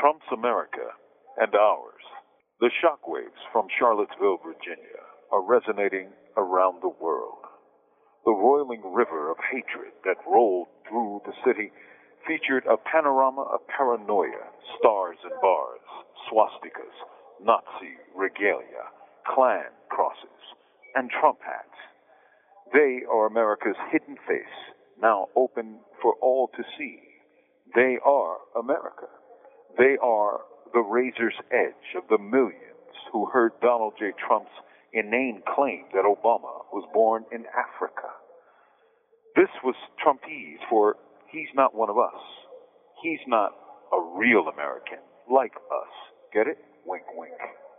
Trump's America and ours. The shockwaves from Charlottesville, Virginia, are resonating around the world. The roiling river of hatred that rolled through the city featured a panorama of paranoia, stars and bars, swastikas, Nazi regalia, Klan crosses, and Trump hats. They are America's hidden face, now open for all to see. They are America. They are the razor's edge of the millions who heard Donald J. Trump's inane claim that Obama was born in Africa. This was Trumpese, for he's not one of us. He's not a real American like us. Get it? Wink, wink.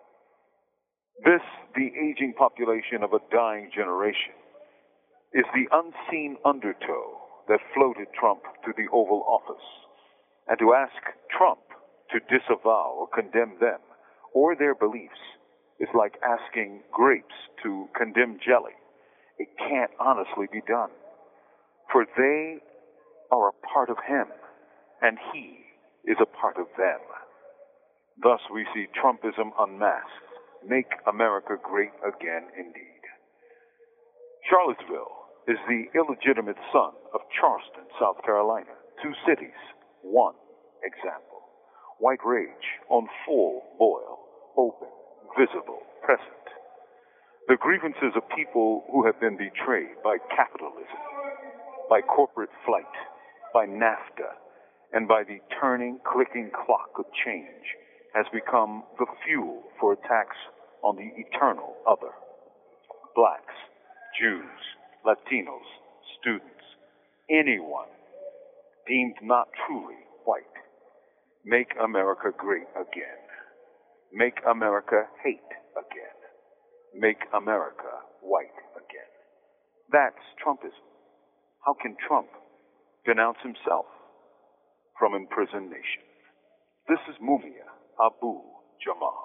This, the aging population of a dying generation, is the unseen undertow that floated Trump to the Oval Office. And to ask Trump to disavow or condemn them or their beliefs is like asking grapes to condemn jelly. It can't honestly be done. For they are a part of him, and he is a part of them. Thus we see Trumpism unmasked. Make America great again indeed. Charlottesville is the illegitimate son of Charleston, South Carolina. 2 cities, 1 example. White rage on full boil, open, visible, present. The grievances of people who have been betrayed by capitalism, by corporate flight, by NAFTA, and by the turning, clicking clock of change has become the fuel for attacks on the eternal other. Blacks, Jews, Latinos, students, anyone deemed not truly white. Make America great again. Make America hate again. Make America white again. That's Trumpism. How can Trump denounce himself from imprisoned nation? This is Mumia Abu-Jamal.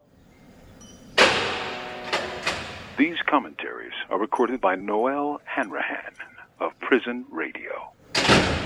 These commentaries are recorded by Noel Hanrahan of Prison Radio.